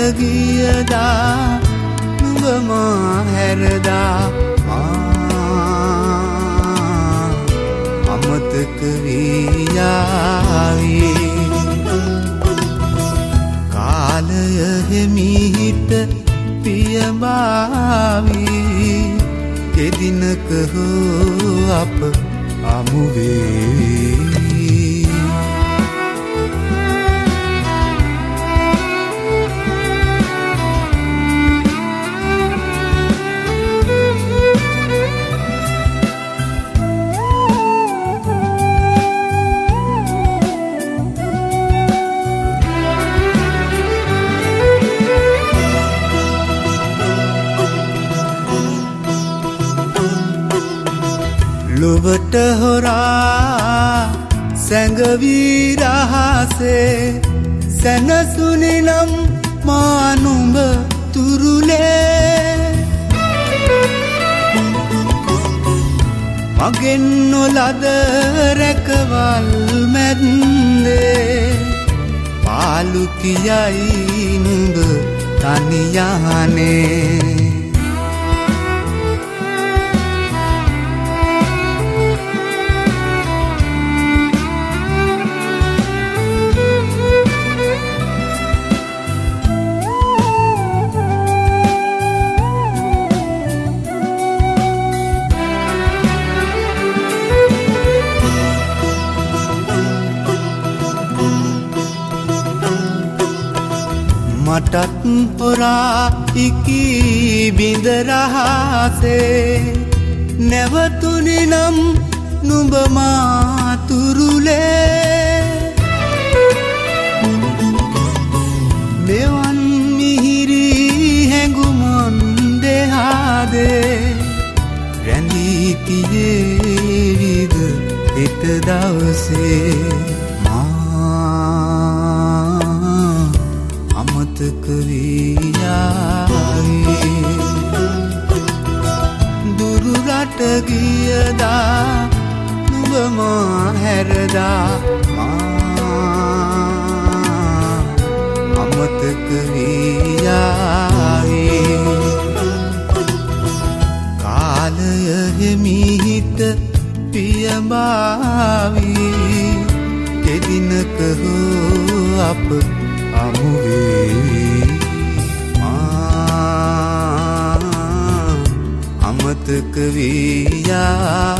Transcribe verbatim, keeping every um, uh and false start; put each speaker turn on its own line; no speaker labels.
ගියදා නුඹ මා හැරදා අමතක වී යාවී කාලය හිමිහිට පියඹාවී කෙදිනක හෝ අප හමු වේවි ලොවට හොරා සැඟවී රහසේ සැනසුනි නම් මා නුඹ තුරුලේ මගෙන් නොලද රැකවල් මැද්දේ පාලු කියයි නුඹ තනි යහනේ මටත් පොරා ඉකී බිඳ රහසේ නැවතුනි නම් නුඹ මා තුරුලේ මෙවන් මිහිරි හැඟුමන් දෙහාදේ රැඳී තියේවිද හෙට දවසේ අමතක වී යාවී දුරු රට ගියදා නුඹ මා හැරදා අමතක වී යාවී කාලය හිමිහිට පියඹාවී කෙදිනක හෝ අප හමු වේවි අමතක වී යා